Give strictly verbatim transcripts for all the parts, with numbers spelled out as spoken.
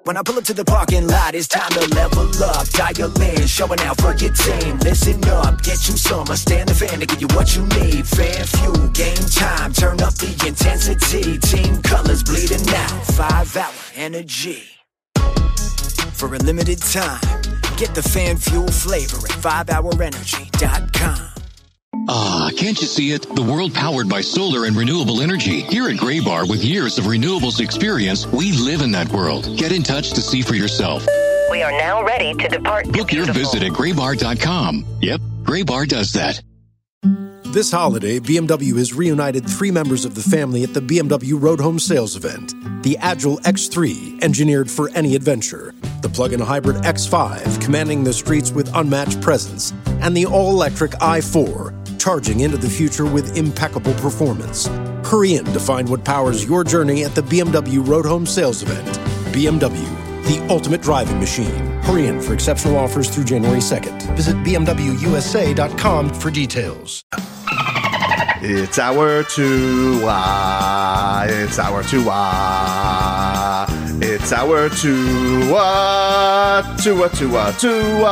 When I pull up to the parking lot, it's time to level up. Dial in, showing out for your team. Listen up, get you some. I stand the fan to give you what you need. Fan fuel, game time, turn up the intensity. Team colors bleeding out, five hour energy. For a limited time, get the fan fuel flavor at five hour energy dot com. Ah, can't you see it? The world powered by solar and renewable energy. Here at Graybar, with years of renewables experience, we live in that world. Get in touch to see for yourself. We are now ready to depart. Book your visit at graybar dot com. Yep, Graybar does that. This holiday, B M W has reunited three members of the family at the B M W Road Home Sales Event. The Agile X three, engineered for any adventure. The plug-in hybrid X five, commanding the streets with unmatched presence. And the all-electric i four, charging into the future with impeccable performance. Hurry in to find what powers your journey at the B M W Road Home Sales Event. B M W, the ultimate driving machine. Hurry in for exceptional offers through January second. Visit b m w u s a dot com for details. It's hour two. Ah, it's hour two. Ah, it's hour two. Ah, two. Two. Two.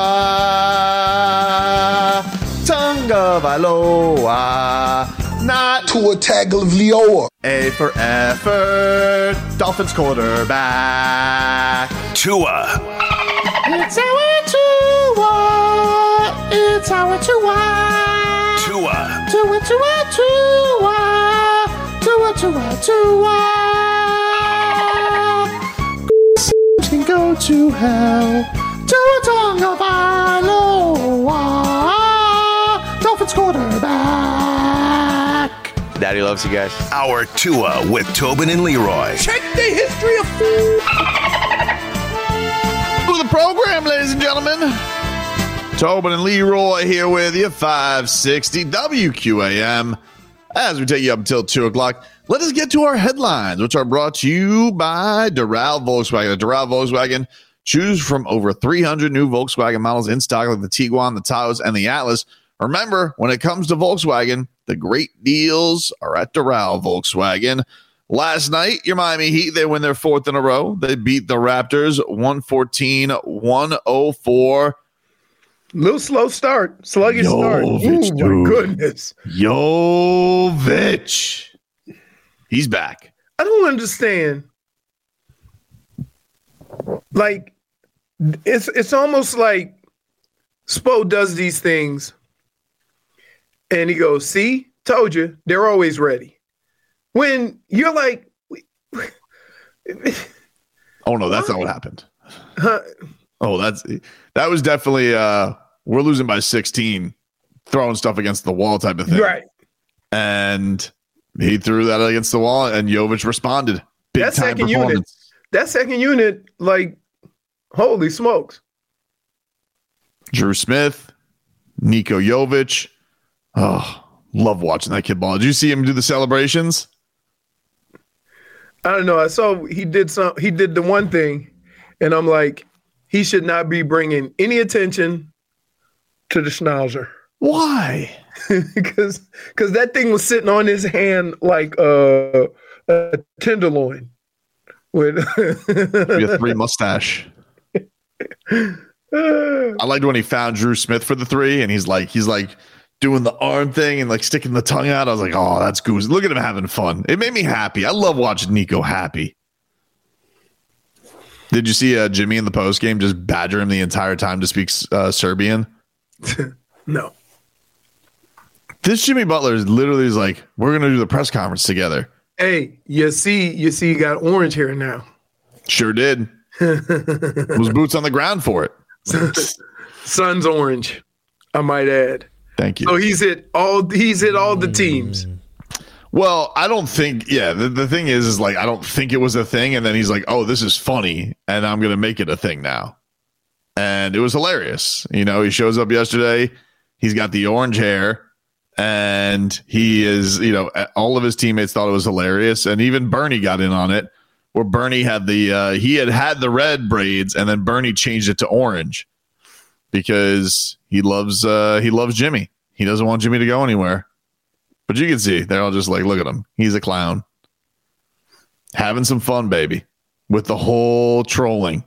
Ah, Tonga Valoa. Not Tua Tagovailoa. A for effort. Dolphins quarterback. Tua. It's our Tua. It's our Tua. Tua. Tua, Tua, Tua. Tua, Tua, Tua. Can go to hell. Tua Tagovailoa. Dolphins quarterback. Daddy loves you guys. Our Tua with Tobin and Leroy. Check the history of food. To the program, ladies and gentlemen. Tobin and Leroy here with you, five sixty W Q A M. As we take you up until two o'clock, let us get to our headlines, which are brought to you by Doral Volkswagen. At Doral Volkswagen, choose from over three hundred new Volkswagen models in stock, like the Tiguan, the Taos, and the Atlas. Remember, when it comes to Volkswagen, the great deals are at Doral Volkswagen. Last night, your Miami Heat, they win their fourth in a row. They beat the Raptors one fourteen to one oh four. Little slow start, sluggish start. Oh my goodness, Jovic, he's back. I don't understand. Like, it's it's almost like Spo does these things, and he goes, "See, told you, they're always ready." When you're like, "Oh no, that's not what happened." Huh? Oh, that's that was definitely uh we're losing by sixteen, throwing stuff against the wall type of thing. Right. And he threw that against the wall and Jovic responded. Big that time second unit. That second unit, like, holy smokes. Drew Smith, Niko Jovic. Oh, love watching that kid ball. Did you see him do the celebrations? I don't know. I saw he did some he did the one thing, and I'm like, he should not be bringing any attention to the schnauzer. Why? Because because that thing was sitting on his hand like uh, a tenderloin. With a three mustache. I liked when he found Drew Smith for the three, and he's like he's like doing the arm thing and like sticking the tongue out. I was like, oh, that's goose. Look at him having fun. It made me happy. I love watching Nico happy. Did you see uh, Jimmy in the post game just badger him the entire time to speak uh, Serbian? No. This Jimmy Butler is literally is like, we're going to do the press conference together. Hey, you see, you see, you got orange hair now. Sure did. Was boots on the ground for it. Sun's orange, I might add. Thank you. So he's hit all. He's hit all the teams. Well, I don't think. Yeah, the, the thing is, is like I don't think it was a thing, and then he's like, "Oh, this is funny, and I'm gonna make it a thing now." And it was hilarious. You know, he shows up yesterday. He's got the orange hair, and he is. You know, all of his teammates thought it was hilarious, and even Bernie got in on it. Where Bernie had the uh, he had had the red braids, and then Bernie changed it to orange because he loves uh, he loves Jimmy. He doesn't want Jimmy to go anywhere. But you can see they're all just like, look at him. He's a clown, having some fun, baby. with the whole trolling.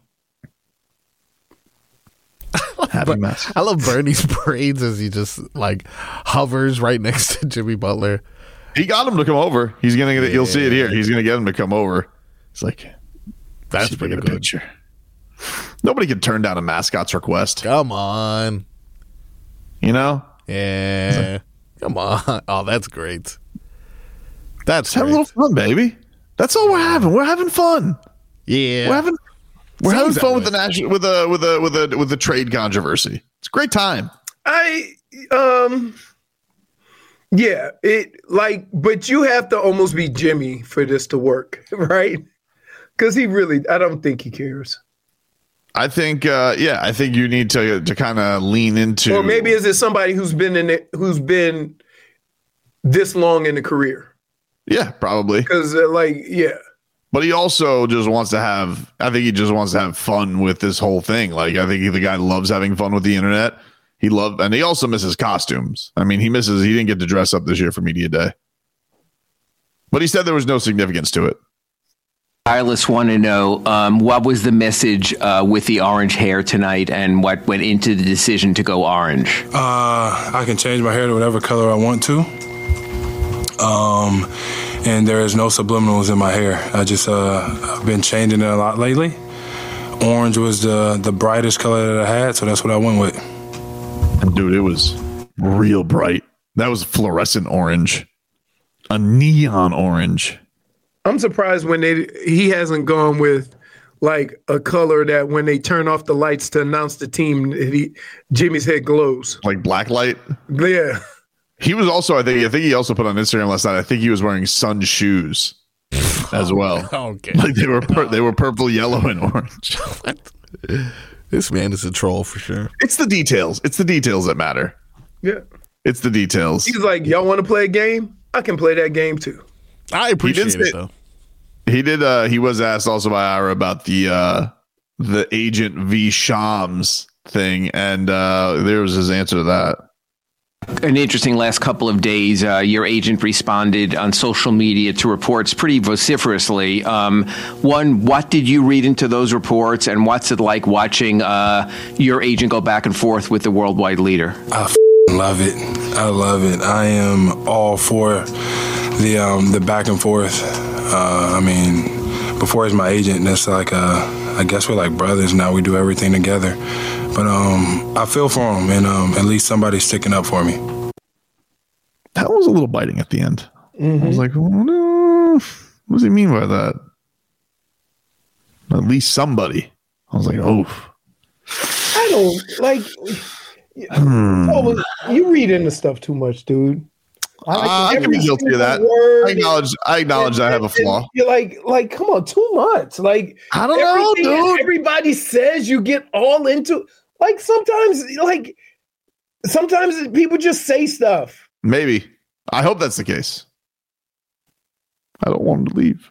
Happy mess. I love Bernie's braids as he just like hovers right next to Jimmy Butler. He got him to come over. He's gonna get it. You'll see it here. He's gonna get him to come over. It's like that's pretty good. Picture. Nobody can turn down a mascot's request. Come on, you know. Yeah, come on. Oh, that's great. That's Let's have a little fun, baby. That's all we're having. We're having fun. Yeah, we're having. We're Sounds having fun way. with the national with a with a with a with the trade controversy. It's a great time. I um yeah, it like but you have to almost be Jimmy for this to work, right? Because he really I don't think he cares. I think uh yeah, I think you need to to kind of lean into, or maybe is it somebody who's been in it who's been this long in the career? Yeah, probably. Because uh, like yeah. But he also just wants to have, I think he just wants to have fun with this whole thing. Like, I think the guy loves having fun with the internet. He loved, and he also misses costumes. I mean, he misses, he didn't get to dress up this year for Media Day. But he said there was no significance to it. Wireless want to know um, what was the message uh, with the orange hair tonight and what went into the decision to go orange? Uh, I can change my hair to whatever color I want to. Um, and there is no subliminals in my hair. I just, uh, I've been changing it a lot lately. Orange was the, the brightest color that I had, so that's what I went with. Dude, it was real bright. That was fluorescent orange. A neon orange. I'm surprised when they he hasn't gone with like a color that when they turn off the lights to announce the team, he, Jimmy's head glows. Like black light? Yeah. He was also, I think, I think he also put on Instagram last night, I think he was wearing sun shoes as well. Okay. Like they were pur- they were purple, yellow, and orange. This man is a troll for sure. It's the details. It's the details that matter. Yeah. It's the details. He's like, y'all want to play a game? I can play that game too. I appreciate say, it though. He did. Uh, he was asked also by Ira about the uh, the agent v. Shams thing, and uh, there was his answer to that. An interesting last couple of days. Uh, your agent responded on social media to reports pretty vociferously. Um, one, what did you read into those reports, and what's it like watching uh, your agent go back and forth with the worldwide leader? I f- love it. I love it. I am all for the um, the back and forth. Uh, I mean, before he's my agent, that's like, uh, I guess we're like brothers now. We do everything together. But um, I feel for him, and um, at least somebody's sticking up for me. That was a little biting at the end. Mm-hmm. I was like, oh, no. What does he mean by that? At least somebody. I was like, oh. I don't, like, hmm. oh, you read into stuff too much, dude. I, like uh, I can be guilty of that. I acknowledge. I acknowledge and, I have a flaw. You're like, like, come on, too much. Like, I don't know, dude. Everybody says you get all into. Like sometimes, like sometimes people just say stuff. Maybe. I hope that's the case. I don't want him to leave.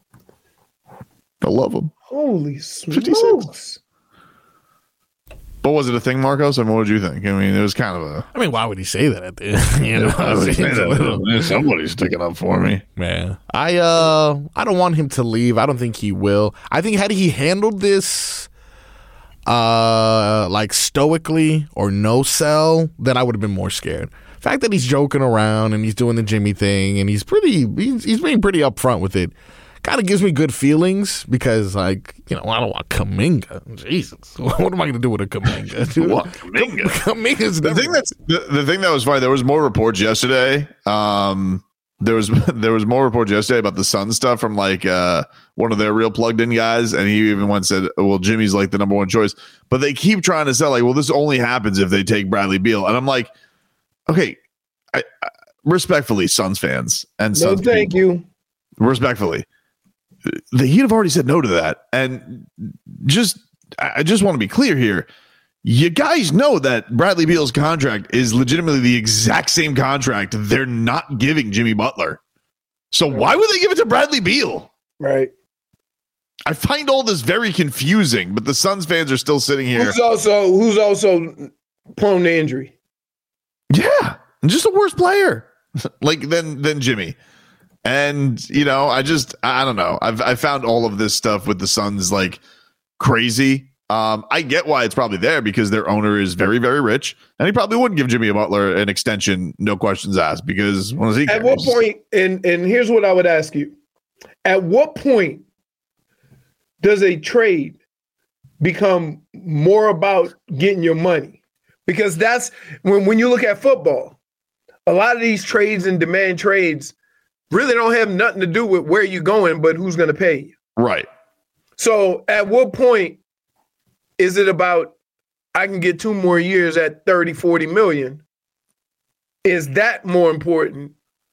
I love him. Holy smokes. But was it a thing, Marcos? I mean, what did you think? I mean, it was kind of a... I mean, why would he say that at the end? You know, I would say that. Somebody's sticking up for me. Man, I, uh, I don't want him to leave. I don't think he will. I think had he handled this... Uh, like stoically or no sell, then I would have been more scared. The fact that he's joking around and he's doing the Jimmy thing and he's pretty, he's, he's being pretty upfront with it, kind of gives me good feelings because, like, you know, I don't want Kuminga. Jesus, what am I going to do with a Kuminga? Dude? What Kuminga? Kuminga's the thing that's the, the thing that was funny. There was more reports yesterday. Um, there was there was more reports yesterday about the Sun stuff from like uh one of their real plugged in guys, and he even once said, "Well, Jimmy's like the number one choice," but they keep trying to sell like, "Well, this only happens if they take Bradley Beal," and I'm like, okay, I, I respectfully, Suns fans and no, Suns thank people, you, respectfully, the Heat have already said no to that, and just I just want to be clear here. You guys know that Bradley Beal's contract is legitimately the exact same contract they're not giving Jimmy Butler. So why would they give it to Bradley Beal? Right. I find all this very confusing, but the Suns fans are still sitting here. Who's also who's also prone to injury? Yeah, and just a worse player like than than Jimmy. And, you know, I just, I don't know. I've I found all of this stuff with the Suns like crazy. Um, I get why it's probably there because their owner is very, very rich. And he probably wouldn't give Jimmy Butler an extension, no questions asked, because what does he At care? what point, and, and here's what I would ask you. At what point does a trade become more about getting your money? Because that's when, when you look at football, a lot of these trades and demand trades really don't have nothing to do with where you're going, but who's going to pay you. Right. So at what point is it about, I can get two more years at thirty, forty million? Is that more important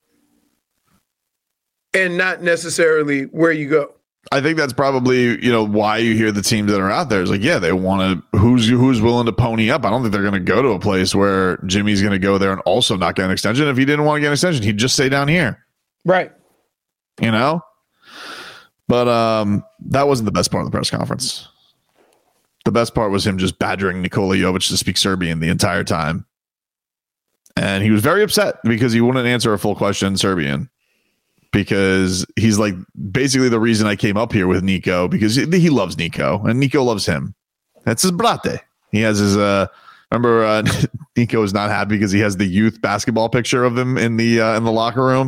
and not necessarily where you go? I think that's probably, you know, why you hear the teams that are out there is like, yeah, they want to, who's who's willing to pony up. I don't think they're going to go to a place where Jimmy's going to go there and also not get an extension. If he didn't want to get an extension, he'd just stay down here. Right. You know? But um, that wasn't the best part of the press conference. The best part was him just badgering Nikola Jovic to speak Serbian the entire time. And he was very upset because he wouldn't answer a full question in Serbian. Because he's like basically the reason I came up here with Nico, because he loves Nico and Nico loves him. That's his brate. He has his uh remember uh Nico is not happy because he has the youth basketball picture of them in the uh, in the locker room.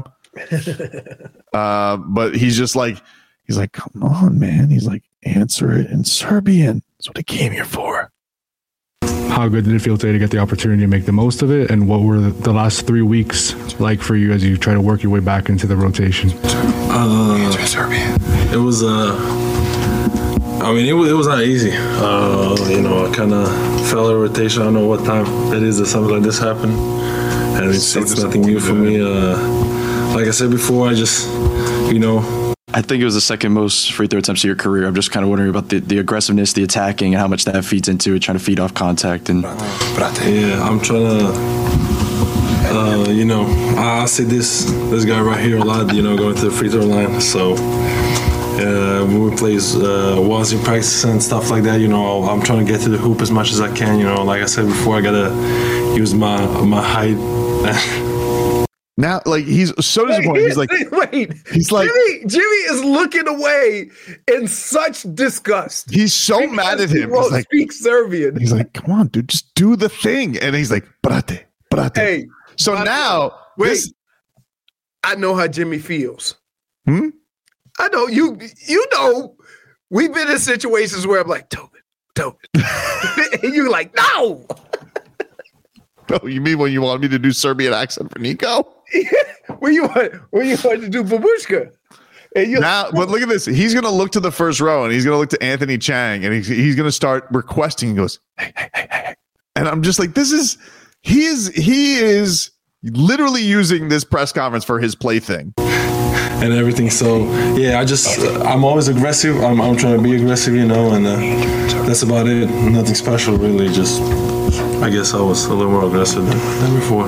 uh but he's just like he's like, come on, man. He's like, answer it in Serbian. That's what I came here for. How good did it feel today to get the opportunity to make the most of it? And what were the, the last three weeks like for you as you try to work your way back into the rotation? Uh, it was, uh, I mean, it was, it was not easy. Uh, you know, I kind of fell in rotation. I don't know what time it is that something like this happened. And it's, so it's nothing new for me. Uh, like I said before, I just, you know, I think it was the second most free throw attempts of your career. I'm just kind of wondering about the, the aggressiveness, the attacking, and how much that feeds into it, trying to feed off contact. And yeah, I'm trying to, uh, you know, I, I see this this guy right here a lot, you know, going to the free throw line. So uh, when we play uh, once in practice and stuff like that, you know, I'm trying to get to the hoop as much as I can. You know, like I said before, I gotta use my my height. Now, like, he's so disappointed. He's like, wait, he's like, Jimmy, Jimmy is looking away in such disgust. He's so mad at him. He He's like, speak Serbian. He's like, come on, dude, just do the thing. And he's like, brate, brate. Hey, so but, now, wait, this, I know how Jimmy feels. Hmm? I know you. You know, we've been in situations where I'm like, Tobin, Tobin, and you're like, no. No, you mean when you want me to do Serbian accent for Nico? Yeah, when you want, when you want to do babushka. And you now, but look at this. He's going to look to the first row and he's going to look to Anthony Chang and he's, he's going to start requesting. He goes, hey, hey, hey, hey. And I'm just like, this is, he is, he is literally using this press conference for his plaything. And everything. So, yeah, I just, uh, I'm always aggressive. I'm, I'm trying to be aggressive, you know, and uh, that's about it. Nothing special, really. Just, I guess I was a little more aggressive than, than before.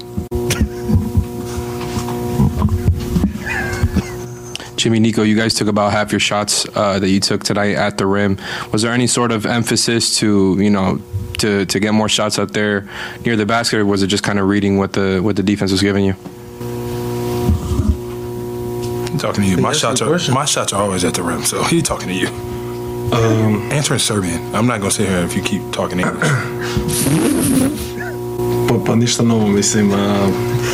Jimmy, Nico, you guys took about half your shots uh, that you took tonight at the rim. Was there any sort of emphasis to, you know, to, to get more shots out there near the basket, or was it just kind of reading what the what the defense was giving you? I'm talking to you. My shots are my shots are always at the rim, so he's talking to you. Um, Answer in Serbian. I'm not gonna sit here if you keep talking English. Pa, pa ništa novo, mislim. Uh,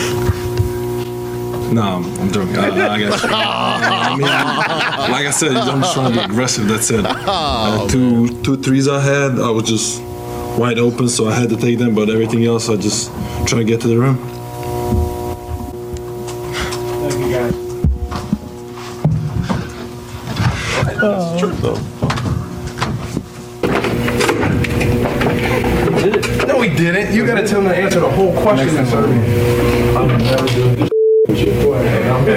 no, I'm joking. I, I guess. I mean, like I said, I'm just trying to be aggressive. That's it. Uh, two, two threes I had, I was just wide open, so I had to take them. But everything else, I just try to get to the rim. Thank you, guys. That's true, though. No, we didn't. You got to tell him to answer the whole question in Serbian. I'm never doing this with your boy.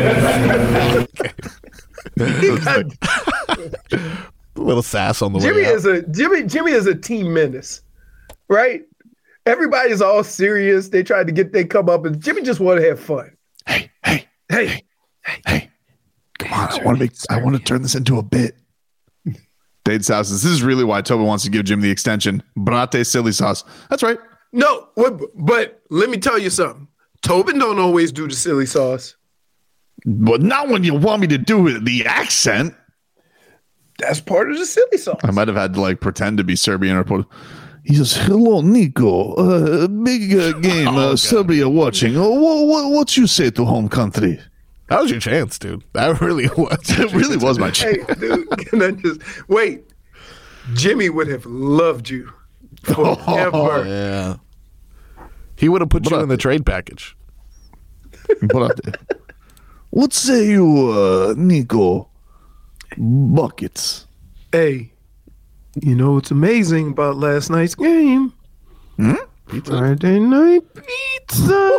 A little sass on the Jimmy way out. is a Jimmy. Jimmy is a team menace, right? Everybody's all serious. They tried to get their come up, and Jimmy just want to have fun. Hey, hey, hey, hey, hey, hey. Come on, I want to make. I want to turn this into a bit. Dade Sauce. This is really why Tobin wants to give Jim the extension. Brate silly sauce. That's right. No, but let me tell you something. Tobin don't always do the silly sauce. But not when you want me to do it, the accent. That's part of the silly song. I might have had to like pretend to be Serbian or put. He says, "Hello, Nico. Uh, big uh, game. Uh, oh, Serbia watching. Uh, what, what what you say to home country?" That was your chance, dude. That really was. It really was my chance. Hey, dude, can I just wait? Jimmy would have loved you forever. Oh, yeah. He would have put what you in the trade package. What, what say you, uh, Nico? Buckets. Hey, you know what's amazing about last night's game? Hmm? Pizza. Friday night pizza.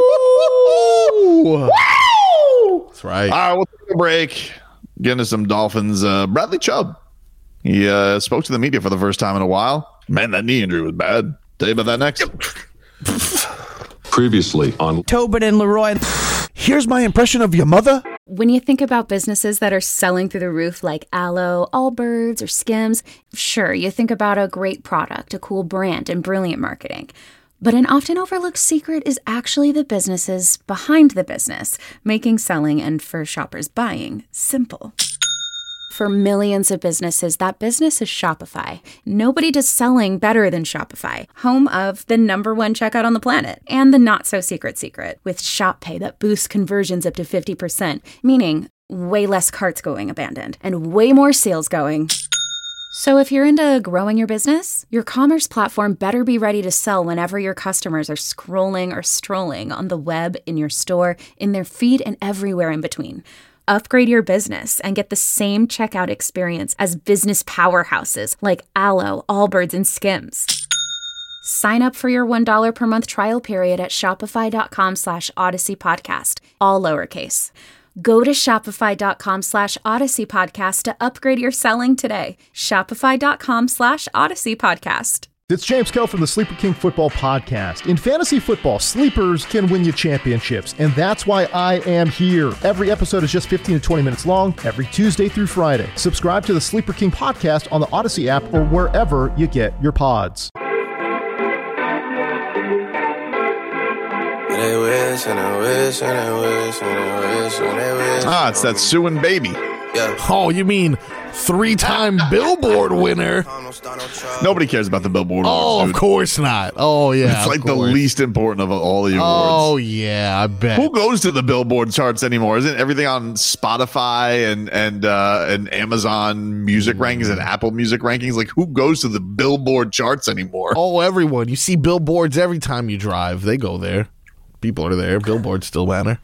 Woo! That's right. All right, we'll take a break. Get into some Dolphins. Uh, Bradley Chubb. He uh, spoke to the media for the first time in a while. Man, that knee injury was bad. Tell you about that next. Previously on Tobin and Leroy. Here's my impression of your mother. When you think about businesses that are selling through the roof like Aloe, Allbirds, or Skims, sure, you think about a great product, a cool brand, and brilliant marketing. But an often overlooked secret is actually the businesses behind the business, making selling and for shoppers buying simple. For millions of businesses, that business is Shopify. Nobody does selling better than Shopify, home of the number one checkout on the planet and the not-so-secret secret with Shop Pay that boosts conversions up to fifty percent, meaning way less carts going abandoned and way more sales going. So if you're into growing your business, your commerce platform better be ready to sell whenever your customers are scrolling or strolling on the web, in your store, in their feed, and everywhere in between. Upgrade your business and get the same checkout experience as business powerhouses like Aloe, Allbirds, and Skims. Sign up for your one dollar per month trial period at shopify.com slash Odyssey Podcast, all lowercase. Go to shopify.com slash Odyssey Podcast to upgrade your selling today. Shopify.com slash Odyssey Podcast. It's James Koh from the Sleeper King Football Podcast. In fantasy football, sleepers can win you championships, and that's why I am here. Every episode is just fifteen to twenty minutes long, every Tuesday through Friday. Subscribe to the Sleeper King Podcast on the Odyssey app or wherever you get your pods. They wish and they wish and they wish and they wish and they wish. Ah, it's that Sue and Baby. Yeah. Oh, you mean three-time Billboard winner? Nobody cares about the Billboard awards. Oh, dude. Of course not. Oh, yeah. It's like the least important of all the awards. Oh, yeah, I bet. Who goes to the Billboard charts anymore? Isn't everything on Spotify and and uh, and Amazon Music rankings and Apple Music rankings? Like, who goes to the Billboard charts anymore? Oh, everyone. You see billboards every time you drive. They go there. People are there. Billboards still matter.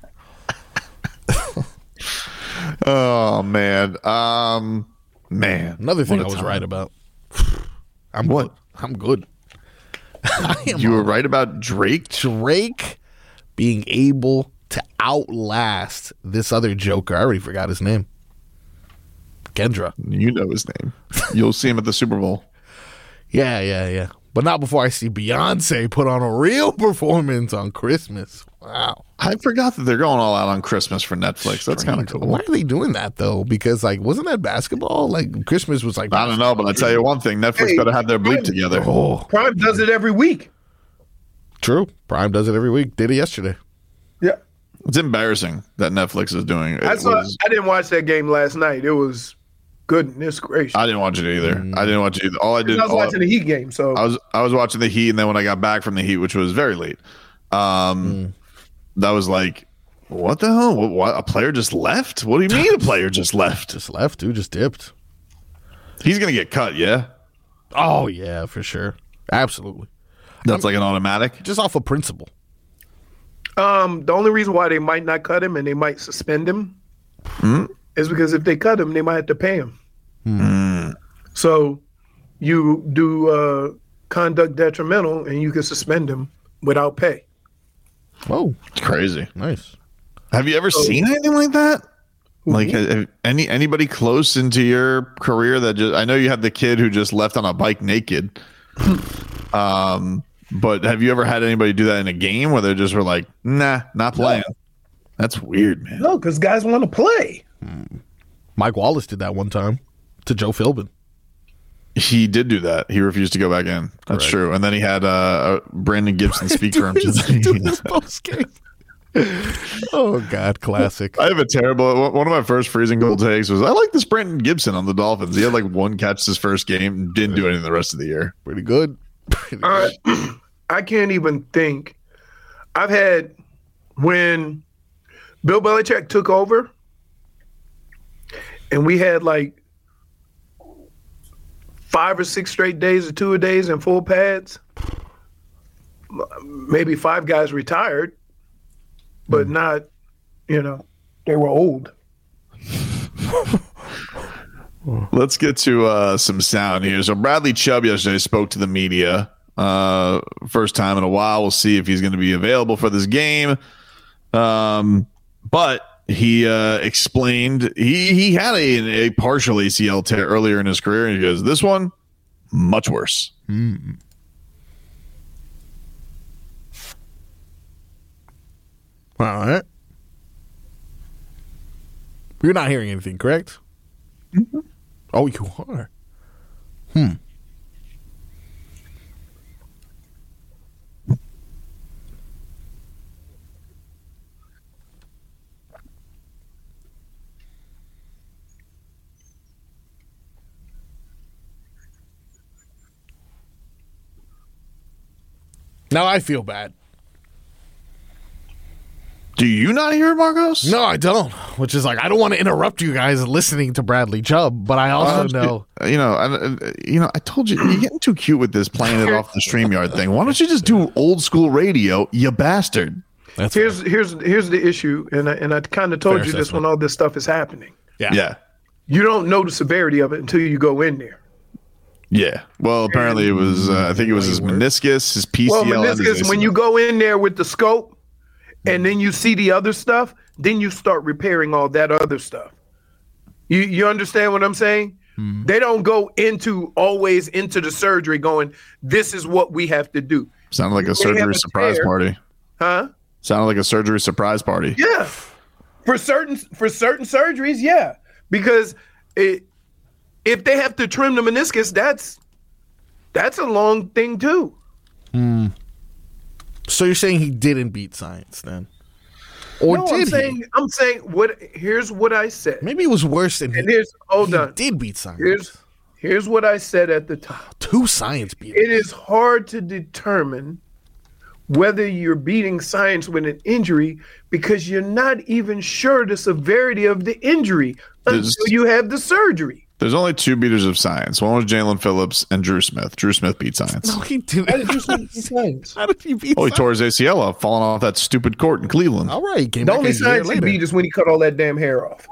Oh man, um, man. Another thing I was time. right about. I'm what? Good. I'm good. You were right about Drake. Drake being able to outlast this other Joker. I already forgot his name. Kendra. You know his name. You'll see him at the Super Bowl. Yeah, yeah, yeah. But not before I see Beyonce put on a real performance on Christmas. Wow. I forgot that they're going all out on Christmas for Netflix. That's kind of cool. Why are they doing that, though? Because, like, wasn't that basketball? Like, Christmas was like... I don't know, but I'll tell you one thing. Netflix hey, better have their bleep together. Oh. Prime does it every week. True. Prime does it every week. Did it yesterday. Yeah. It's embarrassing that Netflix is doing it. I, saw, was, I didn't watch that game last night. It was... Goodness gracious! I didn't watch it either. Mm. I didn't watch it either. All I did, I was watching I, the Heat game. So I was I was watching the Heat, and then when I got back from the Heat, which was very late, um, mm. that was like, what the hell? What, what? A player just left? What do you mean a player just left? Just left, dude. Just dipped. He's gonna get cut, yeah. Oh yeah, for sure, absolutely. That's I'm, like an automatic, just off of principle. Um, the only reason why they might not cut him and they might suspend him. Mm. Is because if they cut him, they might have to pay him. Mm. So you do uh, conduct detrimental, and you can suspend him without pay. Whoa, it's crazy. Nice. Have you ever so, seen anything like that? Mm-hmm. Like have any anybody close into your career that just? I know you had the kid who just left on a bike naked. um, but have you ever had anybody do that in a game where they just were like, "Nah, not playing"? No. That's weird, man. No, because guys want to play. Mike Wallace did that one time to Joe Philbin. He did do that. He refused to go back in. That's Correct. True. And then he had uh, Brandon Gibson speak for him. His, do his post game. Oh God, classic. I have a terrible. One of my first freezing cold takes was I like this Brenton Gibson on the Dolphins. He had like one catch his first game and didn't do anything the rest of the year. Pretty good. Pretty uh, I can't even think. I've had when Bill Belichick took over, and we had like five or six straight days or two a days in full pads. Maybe five guys retired, but not, you know, they were old. Let's get to uh, some sound here. So Bradley Chubb yesterday spoke to the media. Uh, first time in a while. We'll see if he's going to be available for this game. Um, but he uh, explained he he had a, a partial A C L tear earlier in his career, and he goes, "This one, much worse." Mm. All right. You're not hearing anything, correct? Mm-hmm. Oh, you are. Hmm. Now I feel bad. Do you not hear it, Marcos? No, I don't. Which is like, I don't want to interrupt you guys listening to Bradley Chubb, but I also uh, know. You know, I, you know, I told you, you're getting too cute with this playing it off the StreamYard thing. Why don't you just do old school radio, you bastard? That's here's fair. here's here's the issue, and I, and I kind of told fair you assessment. This when all this stuff is happening. Yeah. Yeah. You don't know the severity of it until you go in there. Yeah. Well, apparently it was, uh, I think it was his meniscus, his P C L. Well, meniscus, when you go in there with the scope, and then you see the other stuff, then you start repairing all that other stuff. You you understand what I'm saying? Mm-hmm. They don't go into always into the surgery going, this is what we have to do. Sounded like a surgery surprise party. Huh? Sounded like a surgery surprise party. Yeah. For certain for certain surgeries, yeah. Because it, if they have to trim the meniscus, that's that's a long thing too. Hmm. So you're saying he didn't beat science then? Or no, did I'm saying, he? I'm saying what here's what I said. Maybe it was worse than and he, here's, hold he on. did beat science. Here's here's what I said at the top. Two science beat. It is hard to determine whether you're beating science with an injury because you're not even sure the severity of the injury There's, until you have the surgery. There's only two beaters of science. One was Jalen Phillips and Drew Smith. Drew Smith beat science. No, he didn't. How did Drew Smith beat science? How did he beat Oh, he science? tore his A C L off, falling off that stupid court in Cleveland. All right. Came The back only a year science he later. beat is when he cut all that damn hair off.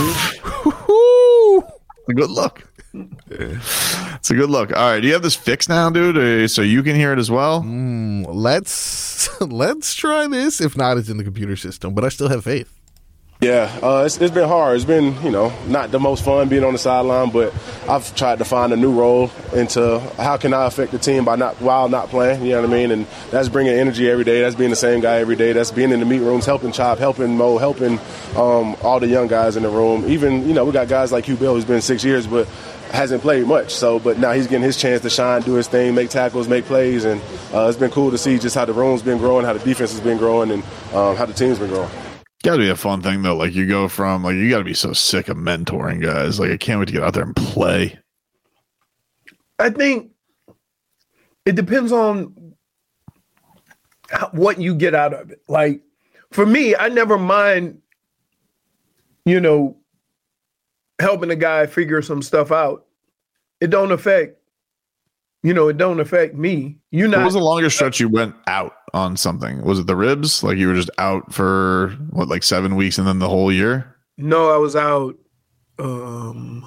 A good look. It's a good look. All right, do you have this fixed now, dude, uh, so you can hear it as well? Mm, let's let's try this. If not, it's in the computer system, but I still have faith. Yeah, uh, it's, it's been hard. It's been, you know, not the most fun being on the sideline, but I've tried to find a new role into how can I affect the team by not while not playing. You know what I mean? And that's bringing energy every day. That's being the same guy every day. That's being in the meet rooms, helping Chop, helping Mo, helping um, all the young guys in the room. Even, you know, we got guys like Hugh Bell who's been six years, but hasn't played much. So, but now he's getting his chance to shine, do his thing, make tackles, make plays, and uh, it's been cool to see just how the room's been growing, how the defense has been growing, and um, how the team's been growing. Got to be a fun thing though. Like you go from like you got to be so sick of mentoring guys. Like I can't wait to get out there and play. I think it depends on how, what you get out of it. Like for me, I never mind, you know, helping a guy figure some stuff out. It don't affect, you know, it don't affect me. You not. What was the longest stretch you went out on something? Was it the ribs? Like you were just out for what, like seven weeks and then the whole year? No, I was out um,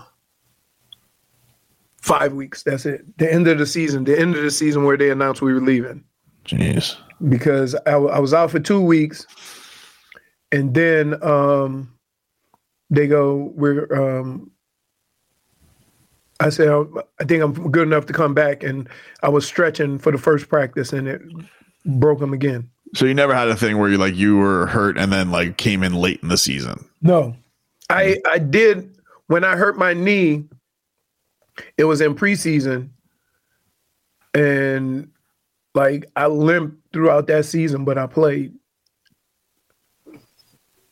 five weeks. That's it. The end of the season. The end of the season where they announced we were leaving. Jeez. Because I, I was out for two weeks, and then um, they go, "We're." Um, I said, "I think I'm good enough to come back," and I was stretching for the first practice, and it broke him again. So you never had a thing where you like you were hurt and then like came in late in the season? No, I I did when I hurt my knee. It was in preseason, and like I limped throughout that season, but I played.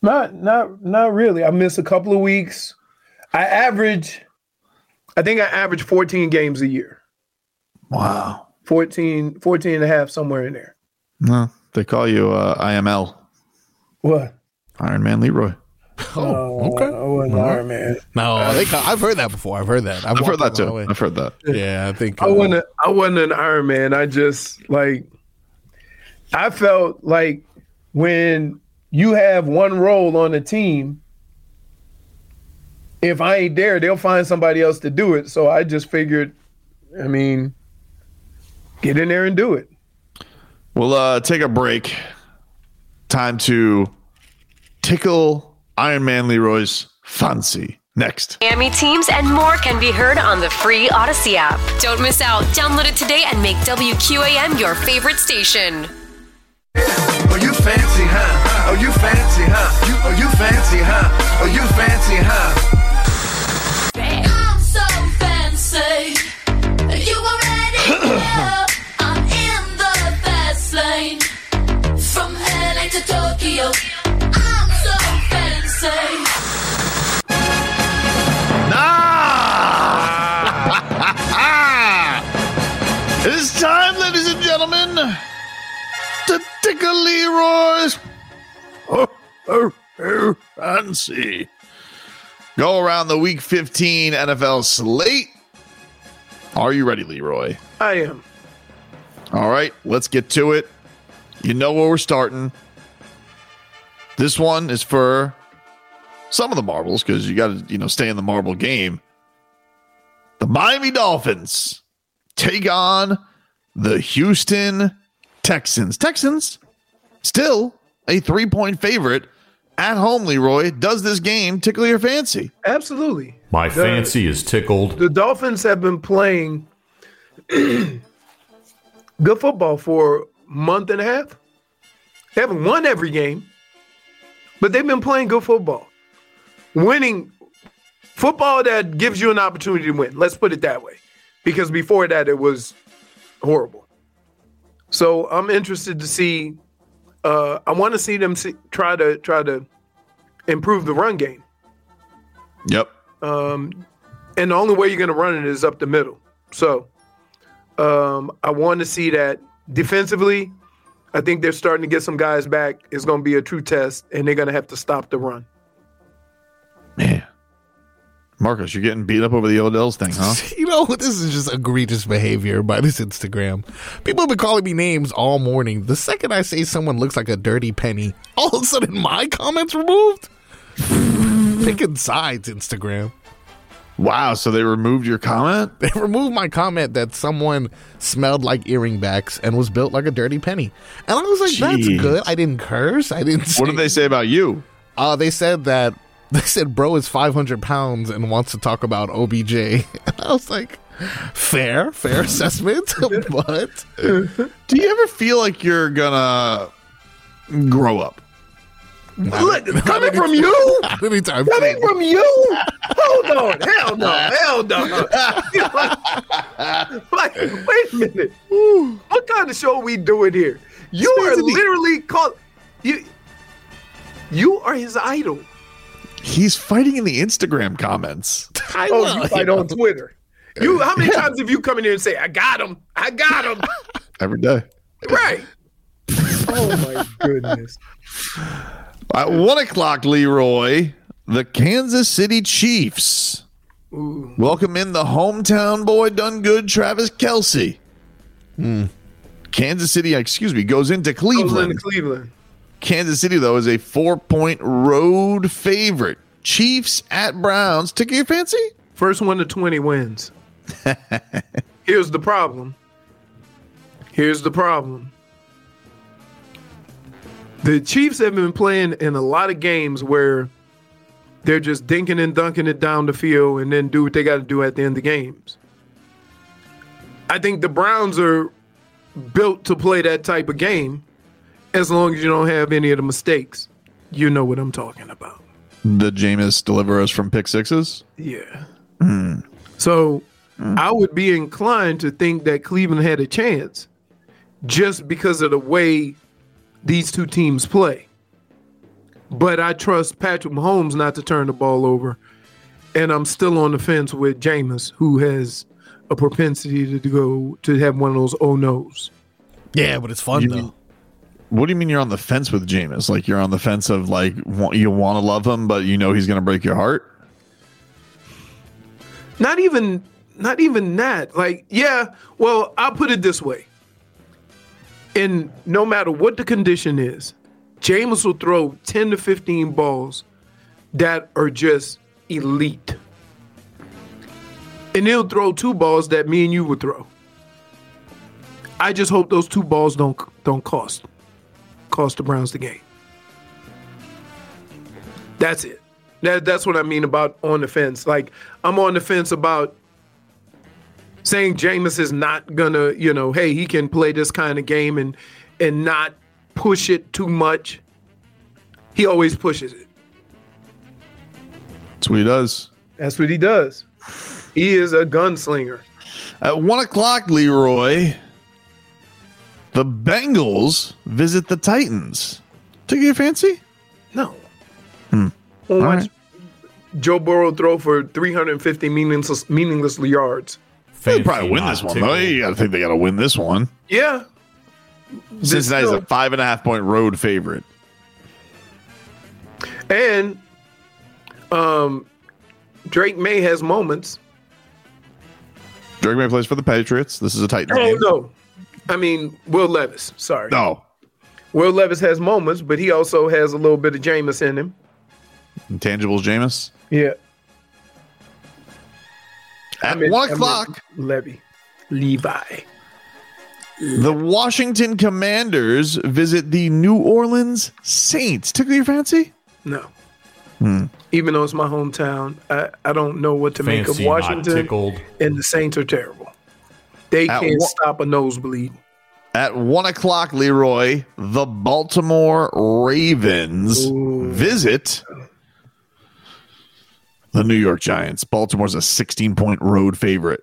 Not not not really. I missed a couple of weeks. I average, I think I average fourteen games a year. Wow. fourteen, fourteen and a half, somewhere in there. No, they call you uh, I M L. What? Iron Man Leroy. Oh, okay. I wasn't Uh-huh. Iron Man. No, I think I've heard that before. I've heard that. I've, I've heard walked that a long too. way. I've heard that. Yeah, I think I uh, wasn't. I wasn't an Iron Man. I just like. I felt like when you have one role on a team, if I ain't there, they'll find somebody else to do it. So I just figured, I mean, get in there and do it. We'll uh, take a break. Time to tickle Iron Man Leroy's fancy. Next. Miami teams and more can be heard on the free Odyssey app. Don't miss out. Download it today and make W Q A M your favorite station. Oh, you fancy, huh? Oh, you fancy, huh? You, oh, you fancy, huh? Oh, you fancy, huh? I'm so fancy. You already know I'm in the fast lane. From L A to Tokyo, I'm so fancy. It is time, ladies and gentlemen, to tickle Leroy's oh, oh, oh, fancy. Go around the Week fifteen N F L slate. Are you ready, Leroy? I am. All right, let's get to it. You know where we're starting. This one is for some of the marbles because you got to, you know, stay in the marble game. The Miami Dolphins take on the Houston Texans. Texans still a three-point favorite at home, Leroy. Does this game tickle your fancy? Absolutely. My The- fancy is tickled. The Dolphins have been playing good football for a month and a half. They haven't won every game, but they've been playing good football. Winning football that gives you an opportunity to win. Let's put it that way. Because before that, it was horrible. So I'm interested to see. Uh, I want to see them see, try to try to improve the run game. Yep. Um, and the only way you're going to run it is up the middle. So um, I want to see that defensively. I think they're starting to get some guys back. It's going to be a true test, and they're going to have to stop the run. Marcus, you're getting beat up over the Odell's thing, huh? You know, this is just egregious behavior by this Instagram. People have been calling me names all morning. The second I say someone looks like a dirty penny, all of a sudden my comments removed? Picking sides, Instagram. Wow, so they removed your comment? They removed my comment that someone smelled like earring backs and was built like a dirty penny. And I was like, that's Jeez. good. I didn't curse. I didn't say. What did they say about you? Uh, they said that, they said bro is five hundred pounds and wants to talk about O B J. And I was like, fair, fair assessment. But do you ever feel like you're gonna grow up? Look, coming from you? Anytime Coming from you? Hold on. Hell no. Hell no. like, wait a minute. What kind of show are we doing here? You are literally called. You, you are his idol. He's fighting in the Instagram comments. I oh, you fight on Twitter. You, how many times have you come in here and say, I got him. I got him. Every day. Right. Oh, my goodness. At one o'clock, Leroy, the Kansas City Chiefs Ooh. welcome in the hometown boy done good, Travis Kelce. Mm. Kansas City, excuse me, goes into Cleveland. Goes into Cleveland. Kansas City, though, is a four-point road favorite. Chiefs at Browns. Tickle your fancy? First one to twenty wins. Here's the problem. Here's the problem. The Chiefs have been playing in a lot of games where they're just dinking and dunking it down the field and then do what they got to do at the end of games. I think the Browns are built to play that type of game as long as you don't have any of the mistakes. You know what I'm talking about. The Jameis deliver us from pick sixes? Yeah. Mm. So mm. I would be inclined to think that Cleveland had a chance just because of the way these two teams play. but I trust Patrick Mahomes not to turn the ball over. And I'm still on the fence with Jameis, who has a propensity to go to have one of those oh no's. Yeah, but it's fun You though. mean- What do you mean you're on the fence with Jameis? Like you're on the fence of like wa- you want to love him, but you know he's going to break your heart? Not even, not even that. Like, yeah. Well, I'll put it this way. And no matter what the condition is, Jameis will throw ten to fifteen balls that are just elite. And he'll throw two balls that me and you would throw. I just hope those two balls don't don't cost cost the Browns the game. That's it. That, that's what I mean about on the fence. Like, I'm on the fence about saying Jameis is not gonna, you know, hey, he can play this kind of game and and not push it too much. He always pushes it. That's what he does. That's what he does. He is a gunslinger. At one o'clock, Leroy, the Bengals visit the Titans. Take your fancy? No. Hmm. We'll All watch right. Joe Burrow throw for three hundred fifty meaningless, meaningless yards. They'll probably win this one, though. You got to think they got to win this one. Yeah. Cincinnati's still- a five and a half point road favorite. And um, Drake May has moments. Drake May plays for the Patriots. This is a Titans Oh, game. no. I mean, Will Levis. Sorry. No. Will Levis has moments, but he also has a little bit of Jameis in him. Intangibles, Jameis. Yeah. At I mean- one I mean o'clock, Levy. Levi. the Washington Commanders visit the New Orleans Saints. Tickle your fancy? No. Hmm. Even though it's my hometown, I, I don't know what to make of Fancy, not Washington. tickled. And the Saints are terrible. They At can't wa- stop a nosebleed. At one o'clock, Leroy, the Baltimore Ravens visit the New York Giants. Baltimore's a sixteen point road favorite.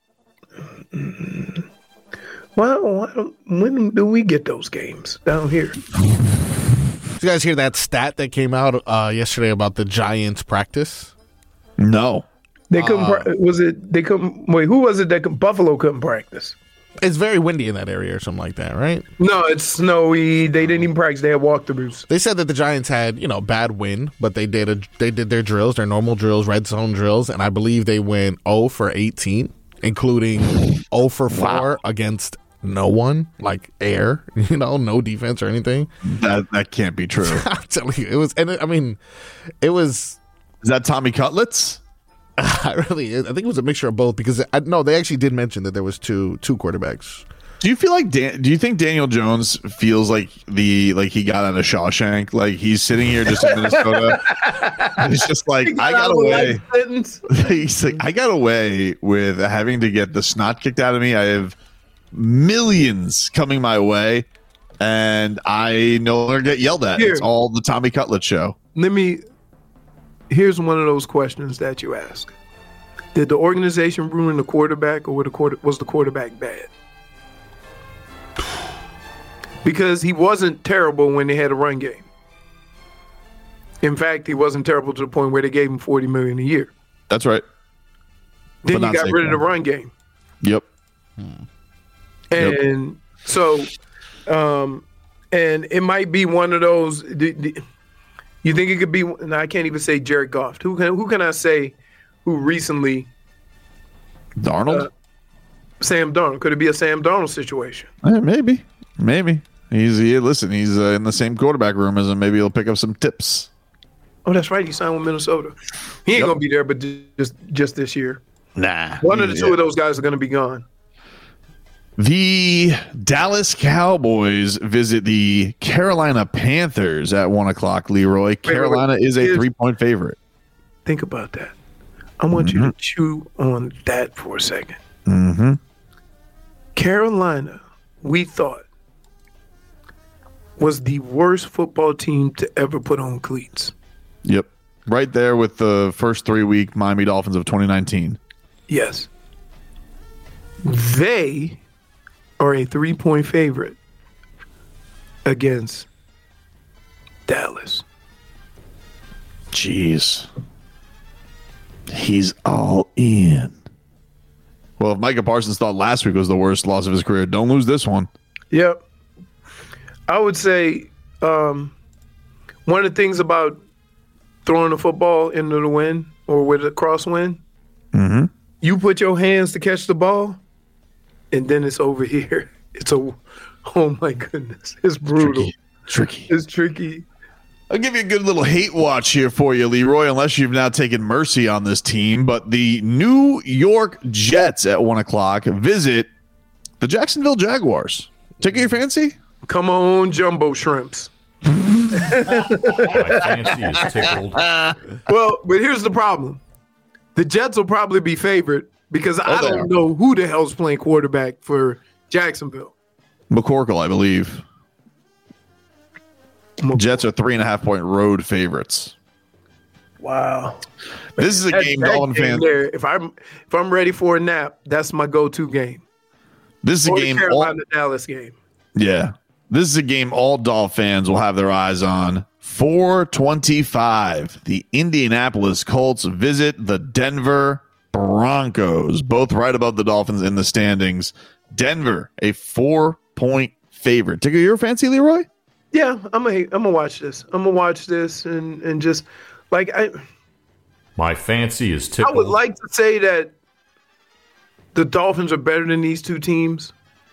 Well, why don't- when do we get those games down here? Did you guys hear that stat that came out uh, yesterday about the Giants practice? No. They couldn't. Uh, pra- was it? They couldn't. Wait, who was it that could, Buffalo couldn't practice? It's very windy in that area or something like that, right? No, it's snowy. They didn't even practice. They had walkthroughs. They said that the Giants had, you know, bad wind, but they did a, they did their drills, their normal drills, red zone drills, and I believe they went zero for eighteen, including zero for four against no one, like air, you know, no defense or anything. That that can't be true. I'm telling you, it was, and it, I mean, it was. Is that Tommy Cutlets? I really, I think it was a mixture of both because I, no, they actually did mention that there was two two quarterbacks. Do you feel like Dan, do you think Daniel Jones feels like the like he got out of Shawshank? Like he's sitting here just in Minnesota. and he's just like, I got away. He's like, I got away with having to get the snot kicked out of me. I have millions coming my way, and I no longer get yelled at. Here. It's all the Tommy Cutlet show. Let me. Here's one of those questions that you ask: did the organization ruin the quarterback, or were the quarter, was the quarterback bad? Because he wasn't terrible when they had a run game. In fact, he wasn't terrible to the point where they gave him forty million dollars a year. That's right. Then But you not got rid of the Saquon. run game. Yep. And so, um, and it might be one of those. d- d- You think it could be? No, I can't even say Jared Goff. Who can? Who can I say? Who recently? Darnold. Uh, Sam Darnold. Could it be a Sam Darnold situation? Eh, maybe, maybe he's he, listen. He's uh, in the same quarterback room as him. Maybe he'll pick up some tips. Oh, that's right. He signed with Minnesota. He ain't Yep. gonna be there, but ju- just just this year. Nah. One of the two Yeah. of those guys are gonna be gone. The Dallas Cowboys visit the Carolina Panthers at one o'clock. Leroy, wait, Carolina wait. is a Here's- three-point favorite. Think about that. I want you to chew on that for a second. Mm-hmm. Carolina, we thought, was the worst football team to ever put on cleats. Yep, right there with the first three-week Miami Dolphins of twenty nineteen. Yes. They are a three-point favorite against Dallas. Jeez. He's all in. Well, if Micah Parsons thought last week was the worst loss of his career, don't lose this one. Yep. I would say um, one of the things about throwing a football into the wind or with a crosswind, mm-hmm. you put your hands to catch the ball, and then it's over here. It's a, oh my goodness, it's brutal. Tricky. tricky. It's tricky. I'll give you a good little hate watch here for you, Leroy, unless you've now taken mercy on this team. But the New York Jets at one o'clock visit the Jacksonville Jaguars. Take your fancy? Come on, jumbo shrimps. My fancy is tickled. Well, but here's the problem. The Jets will probably be favored because I they don't are. know who the hell's playing quarterback for Jacksonville. McCorkle, I believe. Jets are three and a half point road favorites. Wow. This is a That- game that Dolphin game fans. there, if I'm if I'm ready for a nap, that's my go-to game. This is a Or the game. Carolina All, Dallas game. yeah, this is a game all Dolphin fans will have their eyes on. four twenty-five. The Indianapolis Colts visit the Denver Broncos, both right above the Dolphins in the standings. Denver, a four-point favorite. Take your fancy, Leroy? Yeah, I'm gonna I'm gonna watch this. I'm gonna watch this and and just like I My fancy is I tickled. would like to say that the Dolphins are better than these two teams.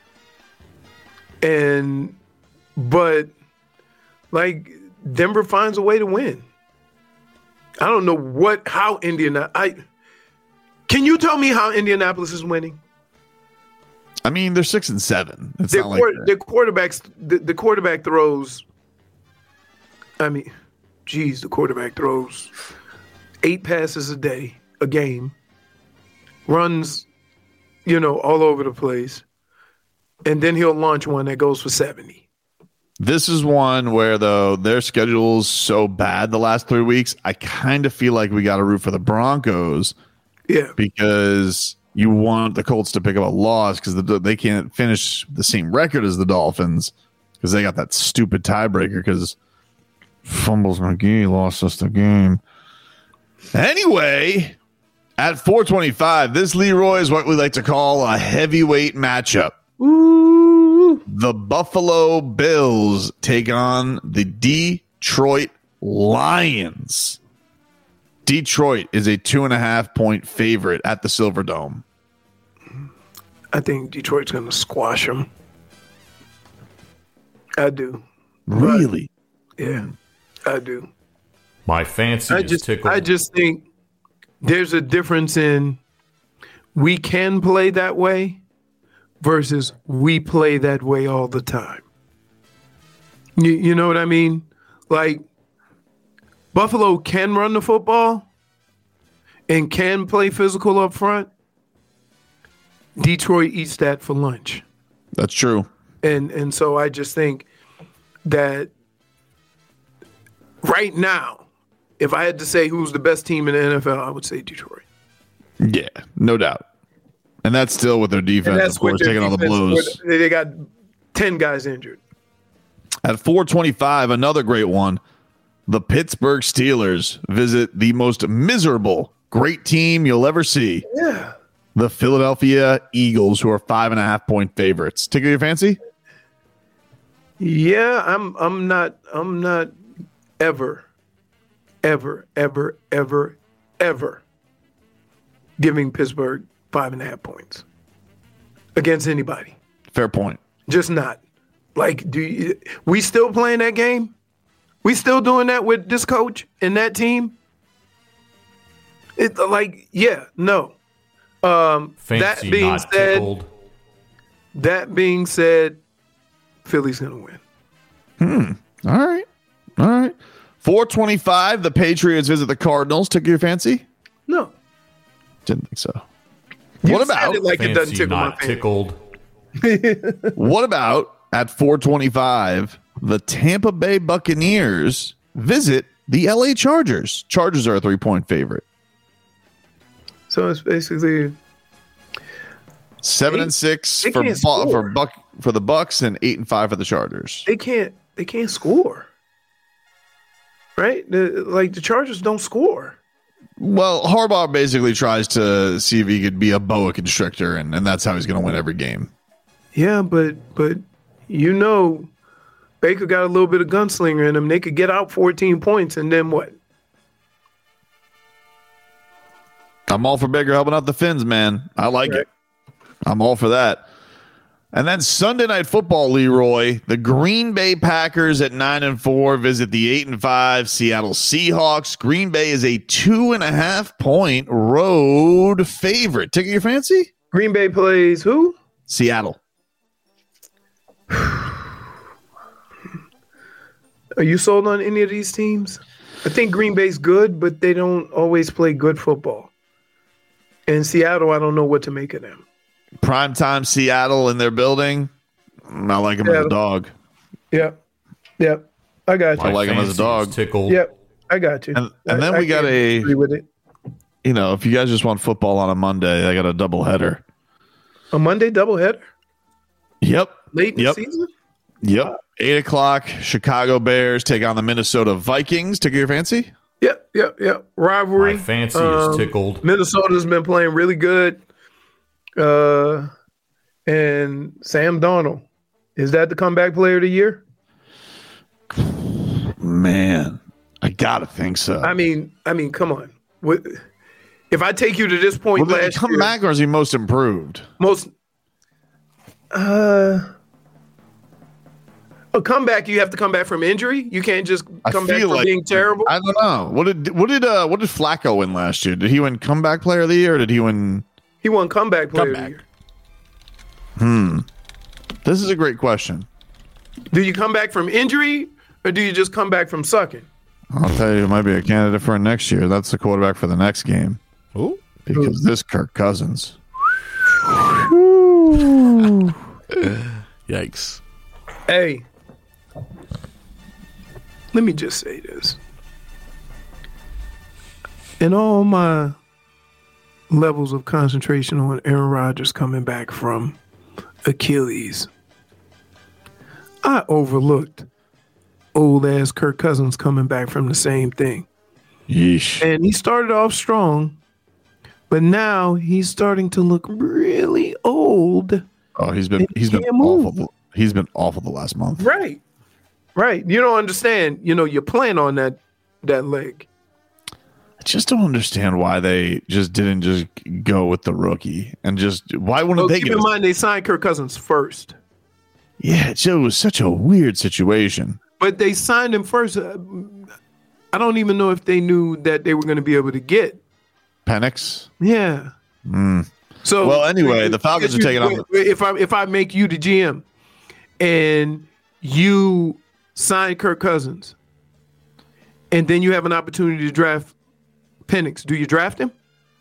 And but like Denver finds a way to win. I don't know what how Indiana I can you tell me how Indianapolis is winning? I mean, they're six and seven. It's Their, not like quar- their quarterbacks the, the quarterback throws I mean, geez, the quarterback throws eight passes a day, a game, runs, you know, all over the place, and then he'll launch one that goes for seventy. this is one where, though, their schedule's so bad the last three weeks, I kind of feel like we got to root for the Broncos. Yeah. Because you want the Colts to pick up a loss because the, they can't finish the same record as the Dolphins because they got that stupid tiebreaker because Fumbles McGee lost us the game. Anyway, at four twenty-five, this, Leroy, is what we like to call a heavyweight matchup. Ooh. The Buffalo Bills take on the Detroit Lions. Detroit is a two and a half point favorite at the Silverdome. I think Detroit's going to squash them. I do. Really? But, yeah, I do. My fancy I is just, tickled. I just think there's a difference in we can play that way versus we play that way all the time. You, you know what I mean? Like, Buffalo can run the football and can play physical up front. Detroit eats that for lunch. That's true. And and so I just think that right now, if I had to say who's the best team in the N F L, I would say Detroit. Yeah, no doubt. And that's still with their defense, of course, with their taking all the defense, blows. with- They got ten guys injured. At four twenty-five, another great one. The Pittsburgh Steelers visit the most miserable great team you'll ever see. Yeah. The Philadelphia Eagles, who are five and a half point favorites. Tickle your fancy? Yeah, I'm I'm not I'm not ever, ever, ever, ever, ever giving Pittsburgh five and a half points against anybody. Fair point. Just not. Like, do you, we still playing that game? We still doing that with this coach and that team? It like, yeah, no. Um, that Fancy being not said, tickled. that being said, Philly's gonna win. Hmm. All right. All right. four twenty-five, the Patriots visit the Cardinals. Tickle your fancy? No. Didn't think so. You What said about it like it doesn't Fancy tickle my not fancy. tickled. What about at four twenty-five, the Tampa Bay Buccaneers visit the L A Chargers? Chargers are a three-point favorite. So it's basically Seven They- and six they for can't Bu- score. for Buck for the Bucks and eight and five for the Chargers. they can't they can't score. right? The, like the Chargers don't score. Well, Harbaugh basically tries to see if he could be a boa constrictor, and, and that's how he's going to win every game. Yeah, but but you know, Baker got a little bit of gunslinger in him. They could get out fourteen points, and then what? I'm all for Baker helping out the Finns, man. I like right. it. I'm all for that. And then Sunday Night Football, Leroy, the Green Bay Packers at nine and four visit the eight and five Seattle Seahawks. Green Bay is a two and a half point road favorite. Ticket your fancy? Green Bay plays who? Seattle. Are you sold on any of these teams? I think Green Bay's good, but they don't always play good football. And Seattle, I don't know what to make of them. Primetime Seattle in their building. I like him Seattle. as a dog. Yep. Yep. I got you. I like him as a dog. Tickled. Yep. I got you. And, and then I, we I got a, agree with it. You know, if you guys just want football on a Monday, I got a double header. A Monday double header? Yep. Late in yep. the season? Yep. Eight o'clock, Chicago Bears take on the Minnesota Vikings. Ticket your fancy? Yep, yep, yep. Rivalry. My fancy um, is tickled. Minnesota's been playing really good. Uh, and Sam Darnold. Is that the comeback player of the year? Man, I gotta think so. I mean, I mean, come on. What, if I take you to this point well, last come year, back, or is he most improved? Most uh a comeback, you have to come back from injury. You can't just come back from like, being terrible. I don't know. What did what did uh what did Flacco win last year? Did he win comeback player of the year, or did he win He won comeback player comeback. of the year. Hmm. This is a great question. Do you come back from injury, or do you just come back from sucking? I'll tell you, it might be a candidate for next year. That's the quarterback for the next game. Ooh. Because Ooh. this Kirk Cousins. Yikes. Hey, let me just say this. In all my levels of concentration on Aaron Rodgers coming back from Achilles, I overlooked old ass Kirk Cousins coming back from the same thing. Yeesh. And he started off strong, but now he's starting to look really old. Oh, he's been he's been awful. Move. He's been awful the last month. Right. Right. You don't understand. You know, you're playing on that that leg. I just don't understand why they just didn't just go with the rookie and just why wouldn't well, they keep get in mind they signed Kirk Cousins first. Yeah, it was such a weird situation. But they signed him first. I don't even know if they knew that they were going to be able to get Penix. Yeah. Mm. So well, anyway, the Falcons are you, taking on. The- if I if I make you the G M, and you sign Kirk Cousins, and then you have an opportunity to draft Penix, do you draft him?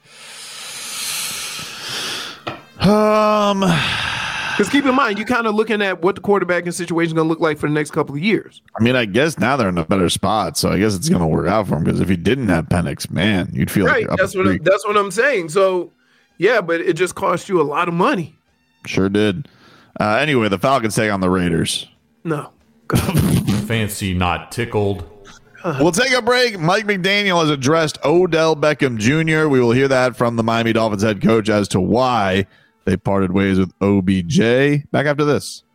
Um. Because keep in mind, you're kind of looking at what the quarterbacking situation is going to look like for the next couple of years. I mean, I guess now they're in a better spot, so I guess it's going to work out for them. Because if you didn't have Penix, man, you'd feel right. like That's what I'm, that's what I'm saying. So, yeah, but it just cost you a lot of money. Sure did. Uh, anyway, the Falcons take on the Raiders. No. Fancy, not tickled. We'll take a break. Mike McDaniel has addressed Odell Beckham Junior We will hear that from the Miami Dolphins head coach as to why they parted ways with O B J. Back after this.